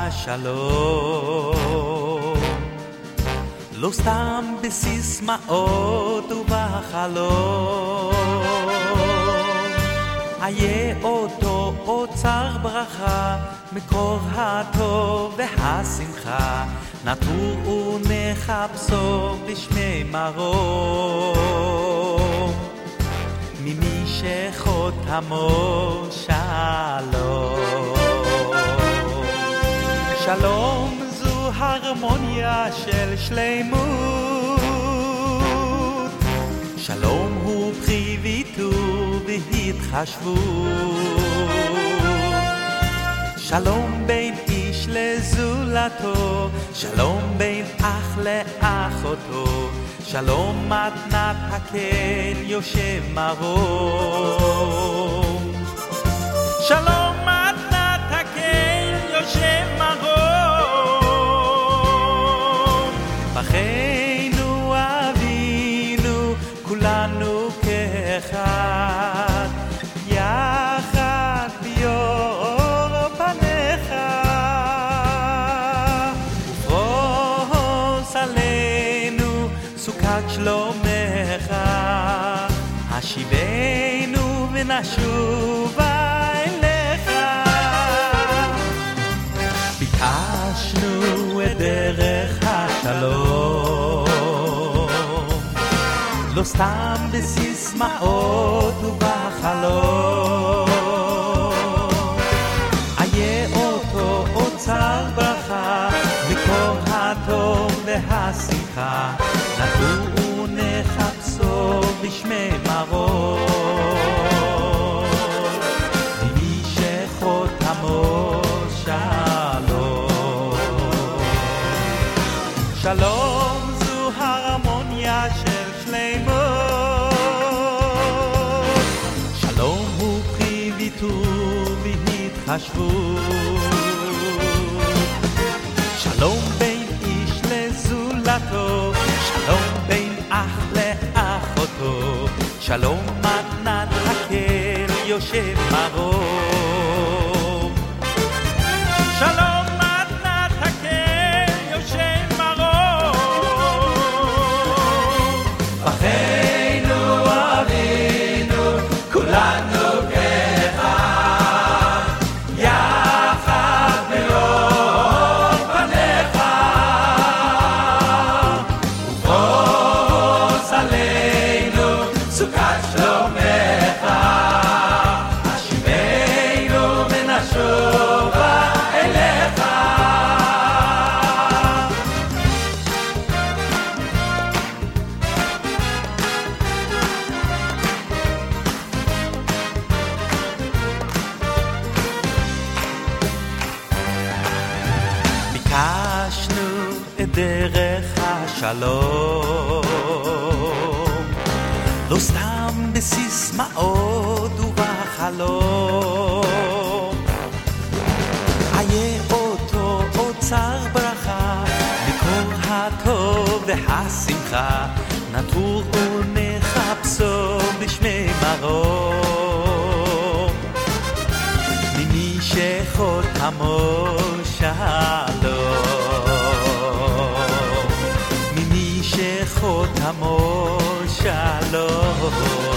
השלום, לא סתם בסיסמאות ובחלום, איה אותו אוצר ברכה, מקור הטוב והשמחה, נטור ונחפשו בשמי מרום, ממי שחותמו שלום. שלום זו הרמוניה של שלמות, שלום הוא פרי ויתור והתחשבות, שלום בין איש לזולתו, שלום בין אח לאחותו, שלום מתנת הקל יושב מרום, שלום מתנת הקל יושב מרום, בחיינו אבינו כולנו כאחד, יחד ביור פניך, ופרוס עלינו סוכת שלומך, השיבנו ונשובה אליך. ביקשנו את דרך השלום, לא סתם בסיסמאות ובחלום, איה אותו אוצר ברכה, מקור הטוב והשמחה, נטור ונחפשו בשמי מרום, ממי שחותמו שלום. שלום זו הרמוניה של שלמות, שלום הוא פרי ויתור והתחשבות, שלום בין איש לזולתו, שלום בין אח לאחותו, שלום מתנת הקל יושב מרום, שלום מתנת הקל יושב מרום, בחיינו אבינו כולנו כאחד, יחד מאור פניך, ופרוס עלינו סוכת שלומך, השיבנו ונשובה אליך. ביקשנו את דרך השלום, לא סתם בסיסמאות ובחלום, איה אותו אוצר ברכה, מקור הטוב והשמחה, נטור ונחפשו בשמי מרום, ממי שחותמו שלום, ממי שחותמו שלום.